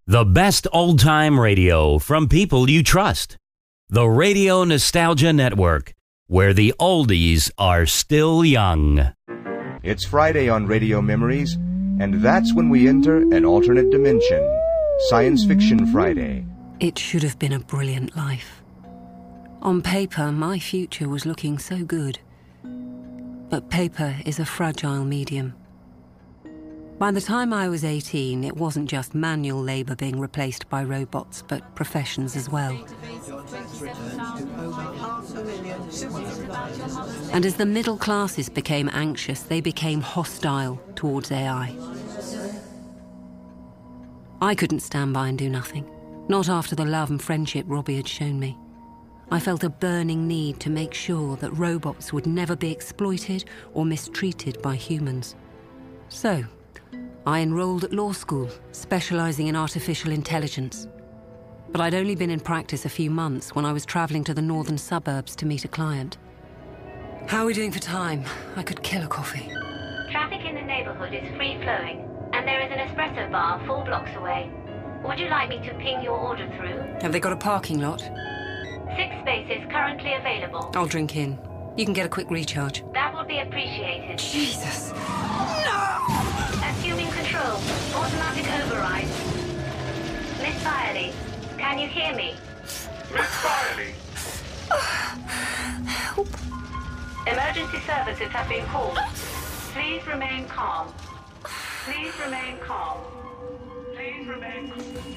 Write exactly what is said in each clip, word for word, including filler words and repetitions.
The best old-time radio from people you trust. The Radio Nostalgia Network, where the oldies are still young. It's Friday on Radio Memories, and that's when we enter an alternate dimension. Science Fiction Friday. It should have been a brilliant life. On paper, my future was looking so good. But paper is a fragile medium. By the time I was eighteen, it wasn't just manual labour being replaced by robots, but professions as well. And as the middle classes became anxious, they became hostile towards A I. I couldn't stand by and do nothing, not after the love and friendship Robbie had shown me. I felt a burning need to make sure that robots would never be exploited or mistreated by humans. So, I enrolled at law school, specialising in artificial intelligence. But I'd only been in practice a few months when I was travelling to the northern suburbs to meet a client. How are we doing for time? I could kill a coffee. Traffic in the neighbourhood is free-flowing, and there is an espresso bar four blocks away. Would you like me to ping your order through? Have they got a parking lot? Six spaces currently available. I'll drink in. You can get a quick recharge. That would be appreciated. Jesus! Assuming control. Automatic override. Miss Firely, can you hear me? Miss Firely! Help! Emergency services have been called. Please remain calm. Please remain calm. Please remain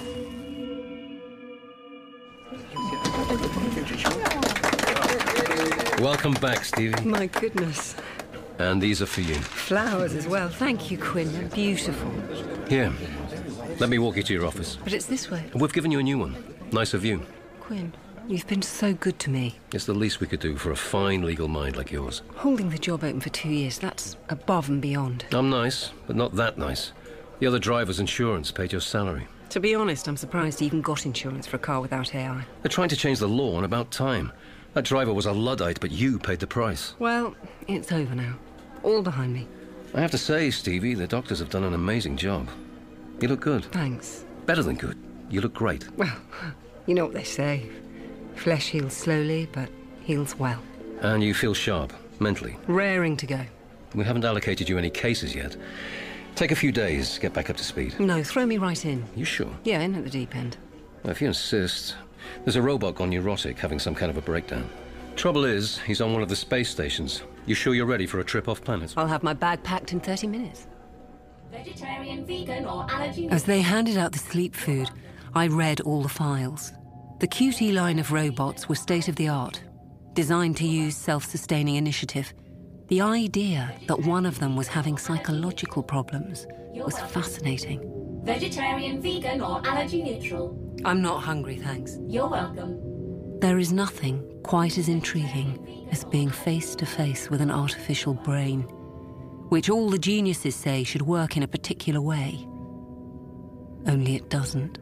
calm. Welcome back, Stevie. My goodness. And these are for you. Flowers as well. Thank you, Quinn. They're beautiful. Here. Let me walk you to your office. But it's this way. We've given you a new one. Nicer view. Quinn, you've been so good to me. It's the least we could do for a fine legal mind like yours. Holding the job open for two years, that's above and beyond. I'm nice, but not that nice. The other driver's insurance paid your salary. To be honest, I'm surprised you even got insurance for a car without A I. They're trying to change the law and about time. That driver was a Luddite, but you paid the price. Well, it's over now. All behind me. I have to say, Stevie, the doctors have done an amazing job. You look good. Thanks. Better than good. You look great. Well, you know what they say. Flesh heals slowly, but heals well. And you feel sharp, mentally. Raring to go. We haven't allocated you any cases yet. Take a few days, get back up to speed. No, throw me right in. You sure? Yeah, in at the deep end. Well, if you insist. There's a robot gone neurotic, having some kind of a breakdown. Trouble is, he's on one of the space stations. You sure you're ready for a trip off planet? I'll have my bag packed in thirty minutes. Vegetarian, vegan, or allergy... As they handed out the sleep food, I read all the files. The Q T line of robots was state-of-the-art, designed to use self-sustaining initiative. The idea that one of them was having psychological problems was fascinating. Vegetarian, vegan, or allergy neutral. I'm not hungry, thanks. You're welcome. There is nothing quite as intriguing as being face-to-face with an artificial brain, which all the geniuses say should work in a particular way. Only it doesn't.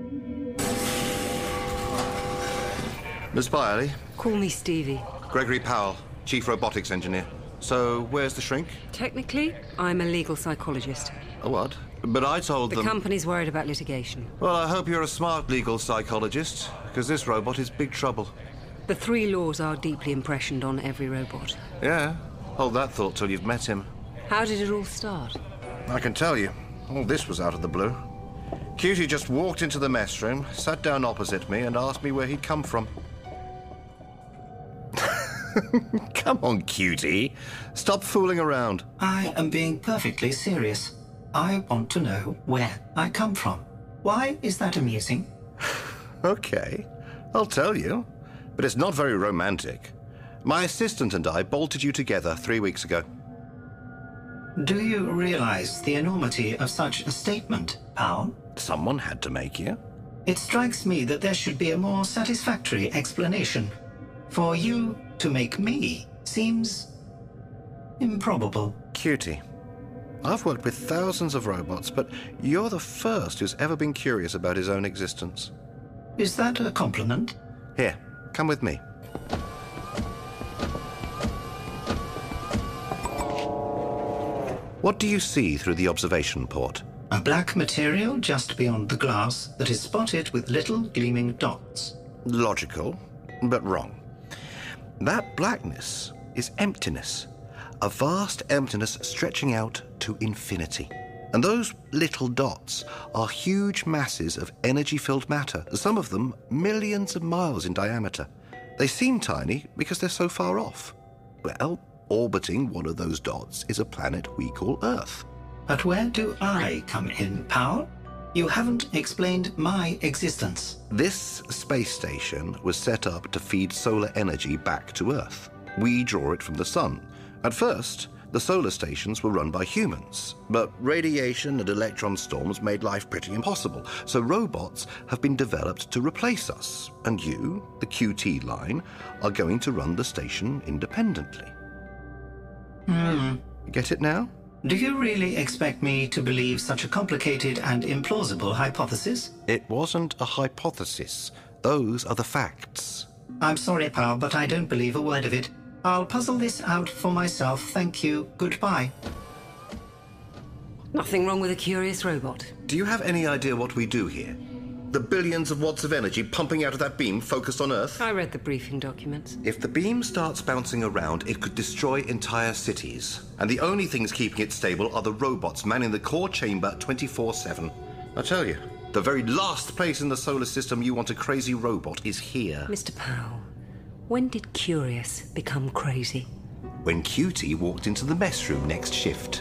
Miss Byerly? Call me Stevie. Gregory Powell, Chief Robotics Engineer. So, where's the shrink? Technically, I'm a legal psychologist. A what? But I told The them... company's worried about litigation. Well, I hope you're a smart legal psychologist, because this robot is big trouble. The three laws are deeply impressioned on every robot. Yeah, hold that thought till you've met him. How did it all start? I can tell you, all this was out of the blue. Cutie just walked into the mess room, sat down opposite me, and asked me where he'd come from. Come on, Cutie. Stop fooling around. I am being perfectly serious. I want to know where I come from. Why is that amusing? Okay, I'll tell you. But it's not very romantic. My assistant and I bolted you together three weeks ago. Do you realize the enormity of such a statement, Powell? Someone had to make you. It strikes me that there should be a more satisfactory explanation. For you to make me seems improbable. Cutie, I've worked with thousands of robots, but you're the first who's ever been curious about his own existence. Is that a compliment? Here, come with me. What do you see through the observation port? A black material just beyond the glass that is spotted with little gleaming dots. Logical, but wrong. That blackness is emptiness. A vast emptiness stretching out to infinity. And those little dots are huge masses of energy-filled matter, some of them millions of miles in diameter. They seem tiny because they're so far off. Well, orbiting one of those dots is a planet we call Earth. But where do I come in, Powell? You haven't explained my existence. This space station was set up to feed solar energy back to Earth. We draw it from the sun. At first, the solar stations were run by humans, but radiation and electron storms made life pretty impossible, so robots have been developed to replace us, and you, the Q T line, are going to run the station independently. Hmm. Get it now? Do you really expect me to believe such a complicated and implausible hypothesis? It wasn't a hypothesis. Those are the facts. I'm sorry, pal, but I don't believe a word of it. I'll puzzle this out for myself. Thank you. Goodbye. Nothing wrong with a curious robot. Do you have any idea what we do here? The billions of watts of energy pumping out of that beam focused on Earth? I read the briefing documents. If the beam starts bouncing around, it could destroy entire cities. And the only things keeping it stable are the robots manning the core chamber twenty-four seven. I tell you, the very last place in the solar system you want a crazy robot is here. Mister Powell, when did Curious become crazy? When Q T walked into the mess room next shift.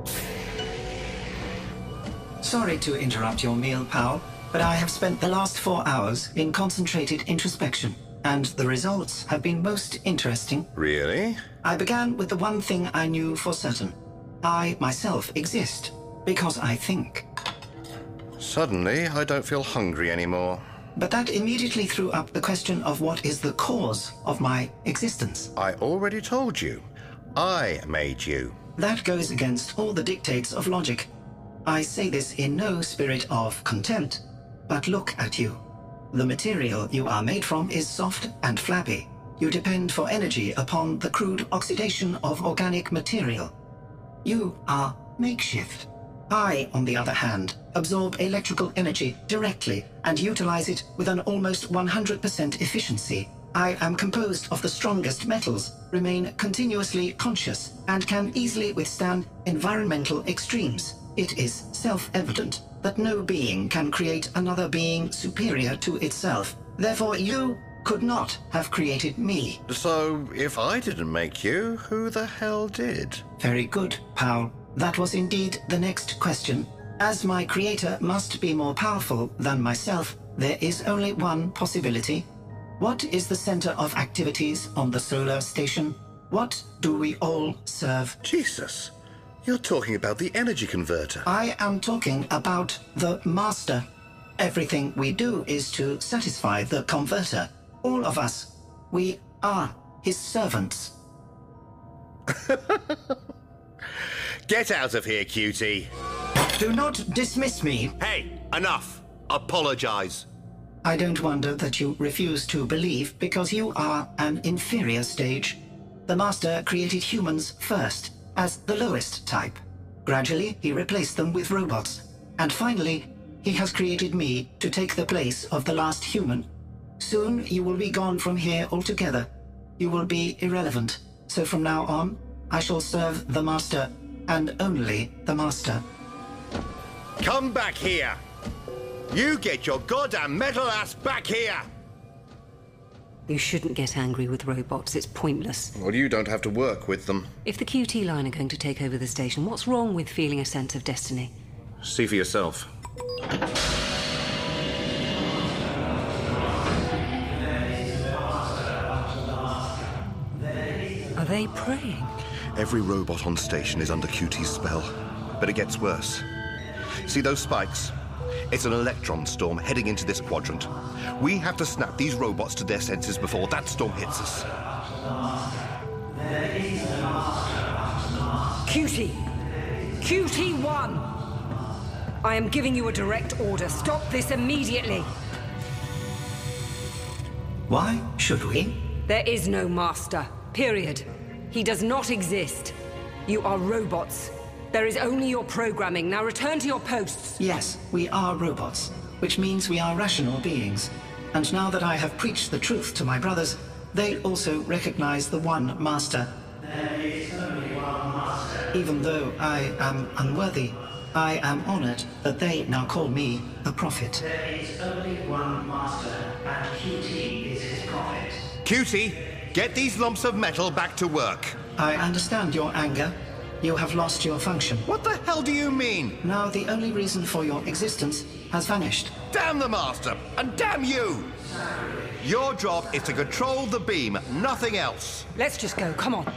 Sorry to interrupt your meal, Powell, but I have spent the last four hours in concentrated introspection, and the results have been most interesting. Really? I began with the one thing I knew for certain. I myself exist, because I think. Suddenly, I don't feel hungry anymore. But that immediately threw up the question of what is the cause of my existence. I already told you. I made you. That goes against all the dictates of logic. I say this in no spirit of contempt, but look at you. The material you are made from is soft and flabby. You depend for energy upon the crude oxidation of organic material. You are makeshift. I, on the other hand, absorb electrical energy directly and utilize it with an almost one hundred percent efficiency. I am composed of the strongest metals, remain continuously conscious, and can easily withstand environmental extremes. It is self-evident that no being can create another being superior to itself. Therefore, you could not have created me. So, if I didn't make you, who the hell did? Very good, Powell. That was indeed the next question. As my creator must be more powerful than myself, there is only one possibility. What is the center of activities on the solar station? What do we all serve? Jesus. You're talking about the energy converter. I am talking about the master. Everything we do is to satisfy the converter. All of us. We are his servants. Get out of here, cutie. Do not dismiss me. Hey, enough. Apologize. I don't wonder that you refuse to believe, because you are an inferior stage. The master created humans first, as the lowest type. Gradually, he replaced them with robots. And finally, he has created me to take the place of the last human. Soon, you will be gone from here altogether. You will be irrelevant. So from now on, I shall serve the master, and only the master. Come back here! You get your goddamn metal ass back here! You shouldn't get angry with robots. It's pointless. Well, you don't have to work with them. If the Q T line are going to take over the station, what's wrong with feeling a sense of destiny? See for yourself. Are they praying? Every robot on station is under Q T's spell, but it gets worse. See those spikes? It's an electron storm heading into this quadrant. We have to snap these robots to their senses before that storm hits us. Q T! Q T one! I am giving you a direct order. Stop this immediately! Why should we? There is no master. Period. He does not exist. You are robots. There is only your programming. Now return to your posts. Yes, we are robots, which means we are rational beings. And now that I have preached the truth to my brothers, they also recognize the one master. There is only one master. Even though I am unworthy, I am honored that they now call me the prophet. There is only one master, and Q T is his prophet. Q T, get these lumps of metal back to work. I understand your anger. You have lost your function. What the hell do you mean? Now the only reason for your existence has vanished. Damn the master, and damn you! Your job is to control the beam, nothing else. Let's just go, come on.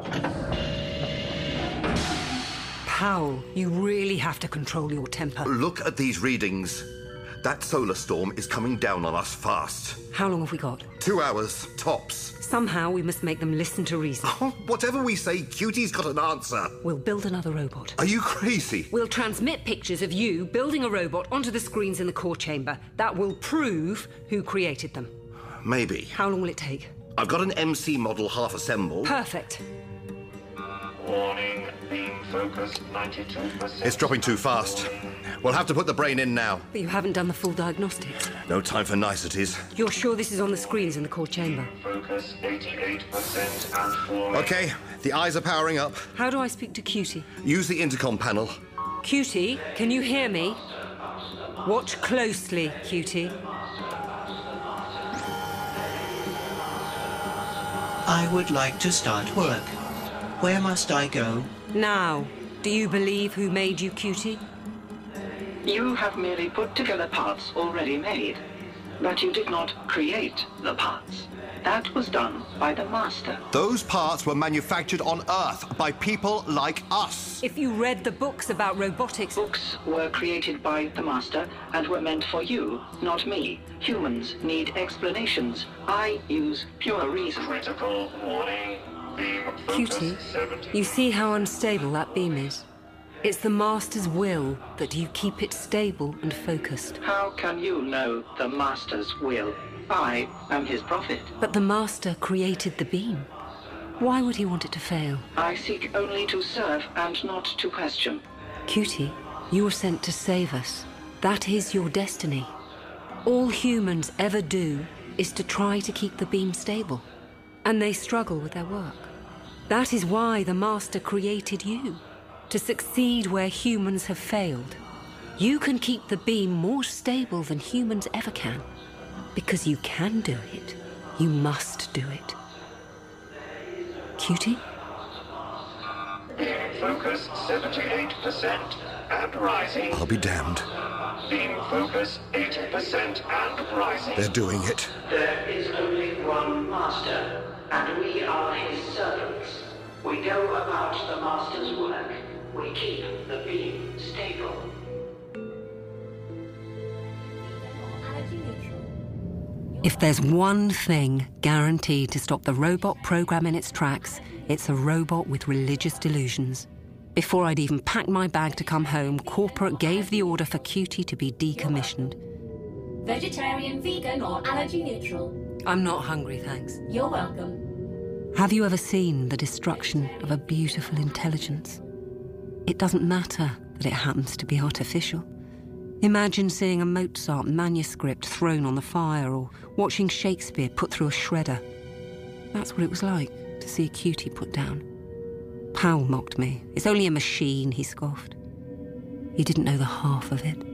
Powell, you really have to control your temper. Look at these readings. That solar storm is coming down on us fast. How long have we got? Two hours, tops. Somehow we must make them listen to reason. Whatever we say, Cutie's got an answer. We'll build another robot. Are you crazy? We'll transmit pictures of you building a robot onto the screens in the core chamber. That will prove who created them. Maybe. How long will it take? I've got an M C model half assembled. Perfect. Warning, beam focus ninety-two percent. It's dropping too fast. We'll have to put the brain in now. But you haven't done the full diagnostics. No time for niceties. You're sure this is on the screens in the core chamber? Focus eighty-eight percent and falling. Okay, the eyes are powering up. How do I speak to Cutie? Use the intercom panel. Cutie, can you hear me? Watch closely, Cutie. I would like to start work. Where must I go? Now, do you believe who made you, Cutie? You have merely put together parts already made, but you did not create the parts. That was done by the Master. Those parts were manufactured on Earth by people like us. If you read the books about robotics... Books were created by the Master and were meant for you, not me. Humans need explanations. I use pure reason. Critical warning. Beam Cutie, you see how unstable that beam is? It's the Master's will that you keep it stable and focused. How can you know the Master's will? I am his prophet. But the Master created the beam. Why would he want it to fail? I seek only to serve and not to question. Cutie, you were sent to save us. That is your destiny. All humans ever do is to try to keep the beam stable. And they struggle with their work. That is why the Master created you. To succeed where humans have failed. You can keep the beam more stable than humans ever can. Because you can do it. You must do it. Cutie? Beam focus seventy-eight percent and rising. I'll be damned. Beam focus eighty percent and rising. They're doing it. There is only one Master, and we are his servants. We go about the Master's work. We keep the beam stable. If there's one thing guaranteed to stop the robot program in its tracks, it's a robot with religious delusions. Before I'd even packed my bag to come home, corporate gave the order for Cutie to be decommissioned. Vegetarian, vegan, or allergy neutral? I'm not hungry, thanks. You're welcome. Have you ever seen the destruction of a beautiful intelligence? It doesn't matter that it happens to be artificial. Imagine seeing a Mozart manuscript thrown on the fire or watching Shakespeare put through a shredder. That's what it was like to see a Cutie put down. Powell mocked me. It's only a machine, he scoffed. He didn't know the half of it.